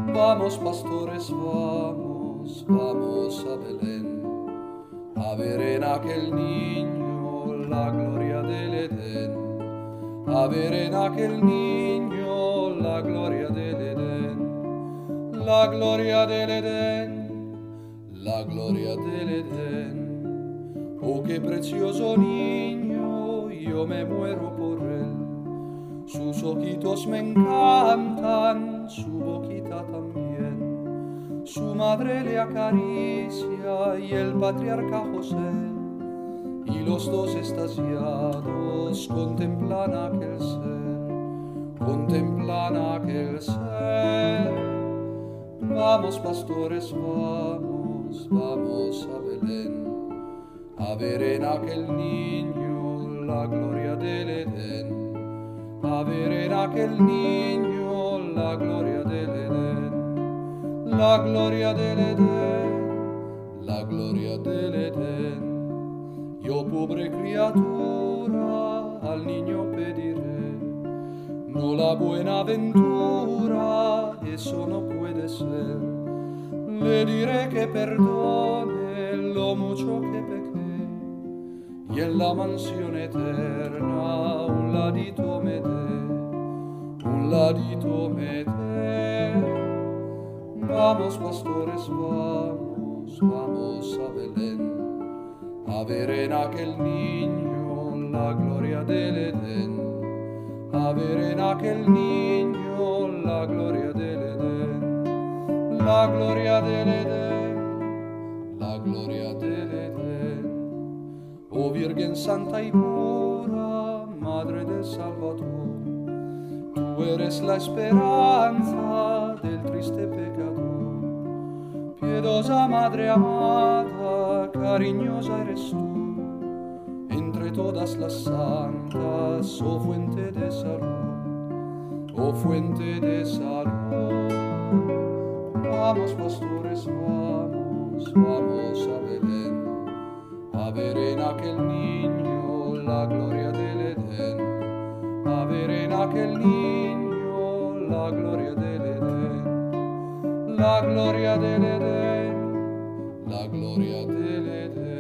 Vamos, pastores, vamos, vamos a Belén, a ver en aquel niño la gloria del Edén, a ver en aquel niño la gloria del Edén, la gloria del Edén, la gloria del Edén. Oh, qué precioso niño, yo me muero por él. Sus ojitos me encantan, su boquita también. Su madre le acaricia y el patriarca José. Y los dos extasiados contemplan aquel ser, contemplan aquel ser. Vamos, pastores, vamos, vamos a Belén, a ver en aquel niño la gloria del Edén. A ver en aquel niño la gloria del Edén, la gloria del Edén, la gloria del Edén. Yo, pobre criatura, al niño pediré, no la buena ventura, eso no puede ser. Le diré que perdone lo mucho que pequé, y en la mansión eterna un ladito me dé, un ladito me dé. Vamos, pastores, vamos, vamos a Belén, a ver en aquel niño la gloria del Edén, a ver en aquel niño la gloria del Edén, la gloria del Edén, la gloria del Edén. Oh Virgen Santa y pura, Madre del Salvador, tú eres la esperanza del triste pecador. Piedosa Madre amada, cariñosa eres tú, entre todas las santas, oh fuente de salud, oh fuente de salud. Vamos, pastores, vamos, vamos a Belén, a ver en aquel niño la gloria del Edén, a ver en aquel niño la gloria del Edén, la gloria del Edén, la gloria del Edén.